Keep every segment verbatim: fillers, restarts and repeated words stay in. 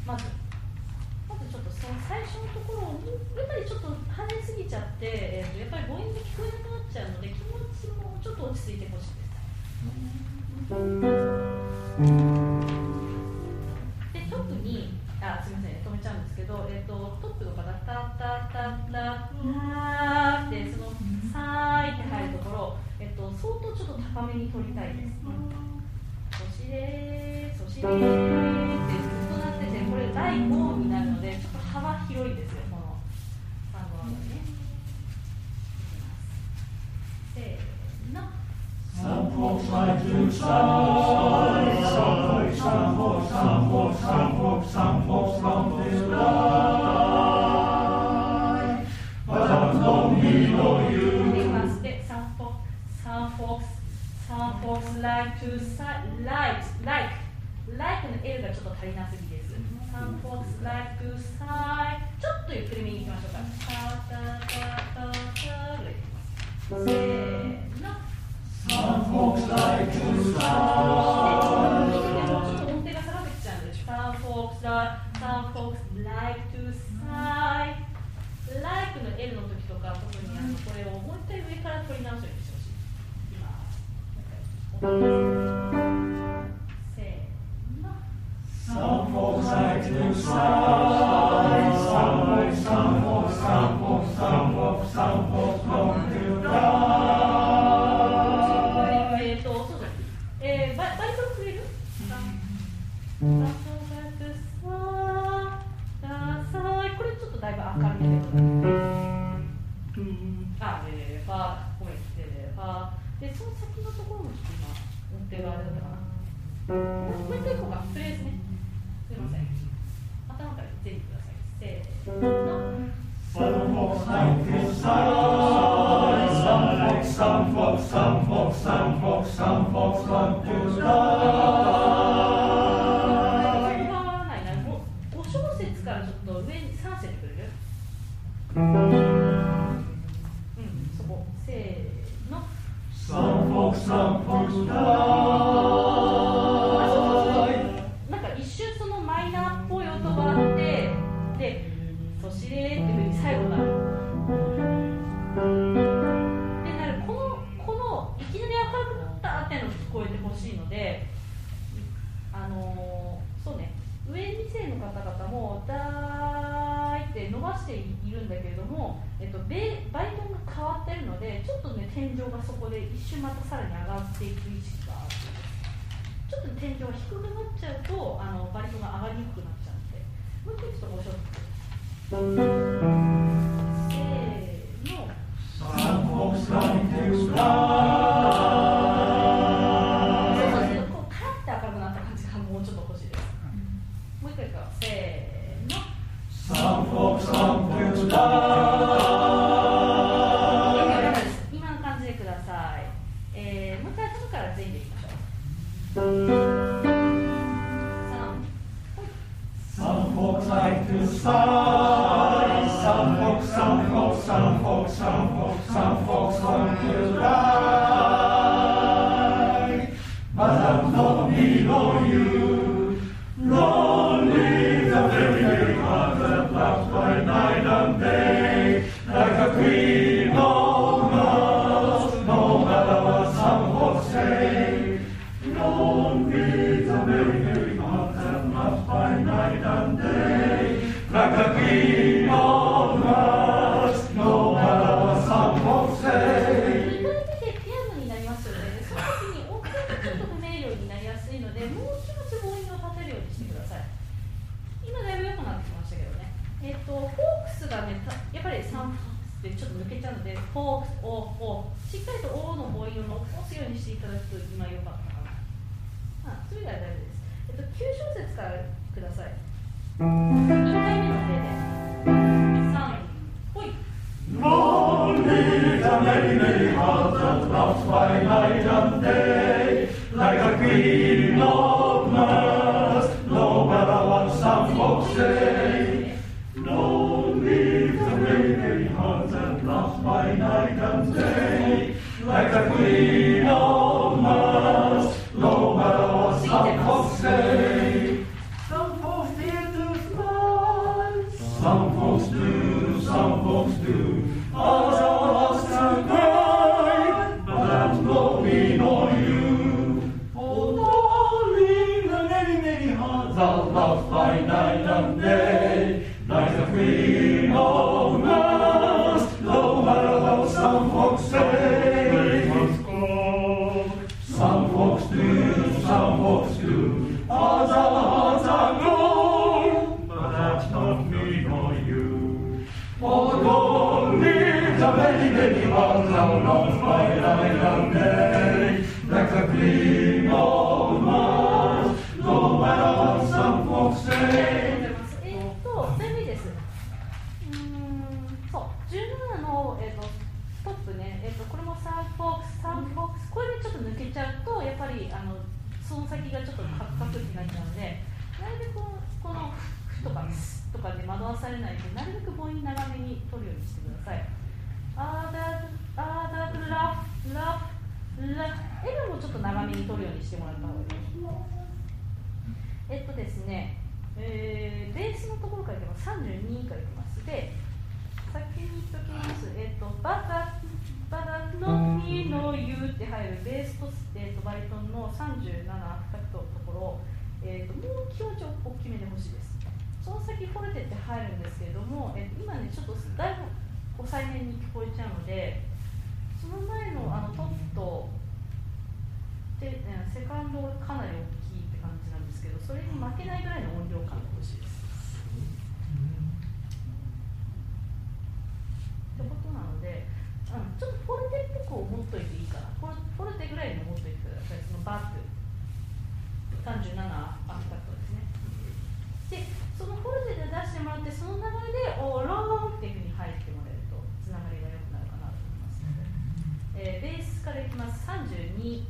まずまずちょっとその最初のところをやっぱりちょっと跳ねすぎちゃって、えー、とやっぱり母音で聞こえなくなっちゃうので気持ちもちょっと落ち着いてほしいです。で特にあすみません止めちゃうんですけど、えー、とトップとかだタタタタタってそのさーいって入るところ、えー、と相当ちょっと高めに取りたいです。そしれーそしれーってずっとなってて、これだいご音になるのでちょっと幅広いですよ、このさんご音ね。せーの。 Some folks like to sigh, some folks, some folks, some folks, some folks, some folks want to lie, but I'm no me nor you. できますで、some folks, some folks, some folks like to sigh, like, like, like の L がちょっと足りなすぎです。Some folks like to sigh、ちょっとゆっくりめにいきましょうか。タタタタタでいきます。せーの。 Some folks like to sigh. もうちょっと音程が下がってきちゃうんです。Some folks like, some folks like to sigh. Like の L の時とか、特にあのこれをもう一回上から取り直すようにしてほしい。今、せーの。 Some folks like to sigh. Some folks, some folks, some folks, some folks, some folks want to die. えー、バイバイトくれる？これちょっとだいぶ明るいけど、あ、レファごめん、レファで、その先のところもちょっと今音程があれだったかな。もう一回いこうか、とりあえずね。すいません。頭から全部ください。せーの。 Some folks like to sigh, some folks, some folks, some folks, some folks, some folks want to die. ご小節からちょっと上にさん節くれる？うん、そこ、せーの。 Some folks, some folks die. なんか一瞬そのマイナーっぽい音があって、で、そしれーっていうふうに最後なる。で、なるこの、このいきなり明るくなったっていうのが聞こえてほしいので、あのー、そうね、上に世の方々もだーいって伸ばしているんだけれども、えっと、ベバイトンが変わってるので、ちょっとね、天井がそこで一瞬またさらに上がっていく意識があって、ちょっと天井が低くなっちゃうと、あのバリトンが上がりにくくなっちゃうので、もう一回ちょっとご紹介。せーの。 Some folks like to fly. そうそうそう、こうカラッて明るくなった感じがもうちょっと欲しいです。もう一回いくよ。せーの。 Some folks like to fly. 今の感じでください。えー、もう一回頭から全員でいきましょう。 Some folks like to sigh. Some folks, some folks, some folks, some folks, some folks want to die. But I'm not me nor you. Lonely, the very, very heart that loves by night and day, like a queen of must, no matter what some folks say. Lonely, the very, very heart that loves by night and day, like a queen of must, no matter what some folks say. ピアノになりますよね。その時に音程がちょっと不明瞭になりやすいので、もう一つ母音を立てるようにしてください。今だいぶ良くなってきましたけどね。えっと、フォークスがね、やっぱりさんでちょっと抜けちゃうので、フォークス、オー、オー、しっかりと O の母音を残すようにしていただくと今良かったかな。あ、それ以外は大丈夫です。えっと、きゅう小節からください。いっかいめの手で。さん、ほい。 Lonely, the many, many hearts that loves by night and day, like a queen of must, no matter what some folks say. Lonely, the many, many hearts that loves by night and day, like a queen of must, no matter what some folks say. Some folks fear to Some folks do, some folks do. Others are great, but that's no me nor you. Oh, darling, the many, many hearts are loved by night and day. Like the queen of mass, no matter how some folks say. Some folks do, some folks do. Others are gold, but that's not me nor you. Oh, don't leave the many, many hearts are lost by night and day. Like the queen of mass, no matter what some folks say. じゅうななの、えー、とトップね、えー、とこれもサンフォークス、サンフォークス、これでちょっと抜けちゃうと、やっぱりあのその先がちょっとカクカクってなっちゃうので、なるべくこのフとかスとかで惑わされないで、なるべく母音長めに取るようにしてください。あーだ、あーだ、ラフ、ラフ、ラフ、L もちょっと長めに取るようにしてもらった方がいい。えっとですね、えー、ベースのところからいけばさんじゅうにからいきます。で先に言っときます。えっ、ー、と、バダ、バダ、ノミノユって入るベースと、えー、とバリトンのさんじゅうななタクトのところを、えー、ともう気持ちを大きめで欲しいです。その先フォルテって入るんですけれども、えー、と今ね、ちょっとだいぶ抑えめに聞こえちゃうので、その前のあのトップとで、セカンドがかなり大きいって感じなんですけど、それに負けないぐらいの音量感が欲しいです。ってことなので、うん、ちょっとフォルテっぽく持っといていいかな。フォル、フォルテぐらいの持っといてください。そのバックさんじゅうななアクタクトですね。で、そのフォルテで出してもらって、その流れでオーローンっていうふうに入ってもらえるとつながりが良くなるかなと思いますので、えー、ベースからいきます。さんじゅうに、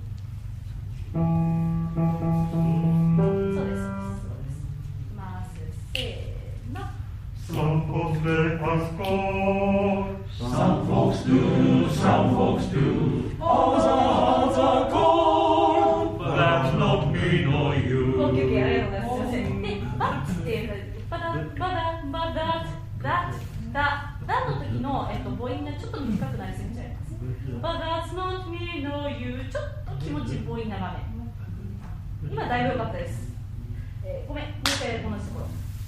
そうです、そうです、いきます。せーの。 Some folks let us go. Some folks do, some folks do. Others are cold, but that's not me nor you. オッケーオッケー、ありがとうございます。すいません。で、バッっていうバダバダバダダダダの時の、えっと、母音がちょっと短くなりすぎちゃいます。But that's not me nor you。ちょっと気持ち母音長め。今だいぶ良かったです。えー、ごめん、もう一回同じところ。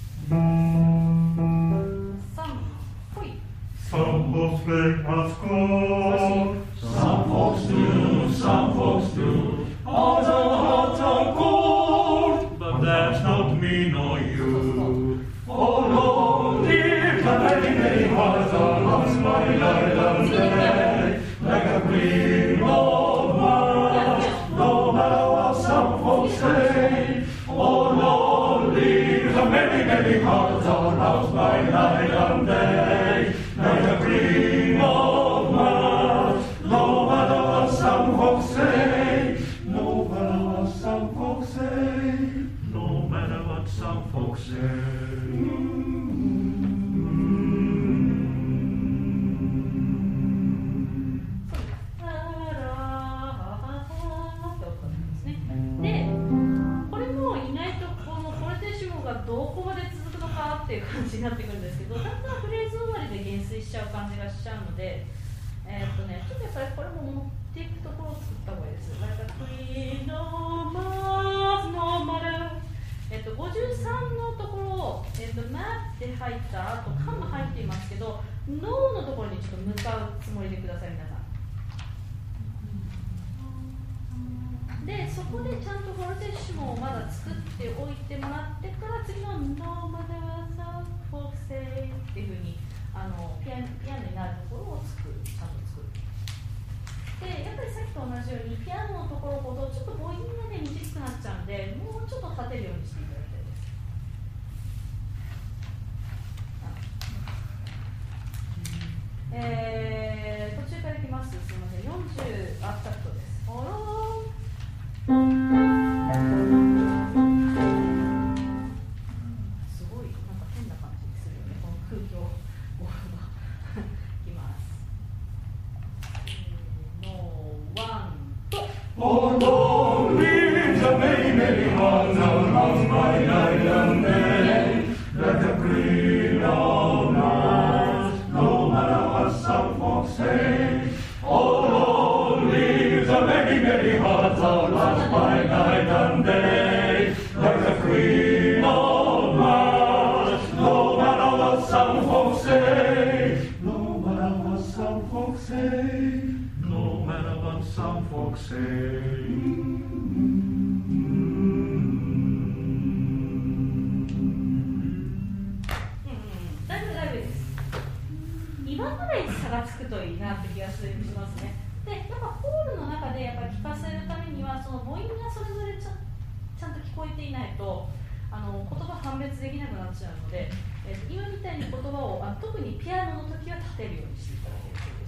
Some folks let us go. Some folks do, some folks do. Others are cold, but that's not me nor you. Oh Lord, if the many, many hearts are lost by night and day, like a gleam of mine, no matter what some folks say. Oh Lord, if the many, many hearts are lost by night and day, like a gleam of mine, no matter what some folks say, no matter what some folks say, no matter what some folks say. Mm-hmm. で、これも意外とこのフォルテーションがどこまで続くのかっていう感じになってくるんですけど、だんだんフレーズ終わりで減衰しちゃう感じがしちゃうので、えーっとね、ちょっとやっぱりこれも持っていくところを作った方がいいです。Like a queen of mass, no matter。えっと、ごじゅうさんのところを、えっと、マって入った後、カム入っていますけど、ノーのところにちょっと向かうつもりでください、皆さん。で、そこでちゃんとフォルテッシモをまだ作っておいてもらってから次の No matter what folks say っていうふうにあのピアノ、ピアノになるところを作る、ちゃんと作る。で、やっぱりさっきと同じようにピアノのところほどちょっと母音がね短くなっちゃうんで、もうちょっと立てるようにしていただきたいです。えー、途中からいきます。すみません。よんじゅうアクタクトです。おろーすごいなんか変な感じするよね、この空気をいきます。のワンと Oh Lord, leave the many, many hearts out of my say. 今ぐらい差がつくといいなって気がしますね。で、やっぱホールの中でやっぱ聞かせるためにはその母音がそれぞれちゃ、ちゃんと聞こえていないとあの言葉判別できなくなっちゃうので、えー、今みたいに言葉をあ特にピアノの時は立てるようにしていただけるという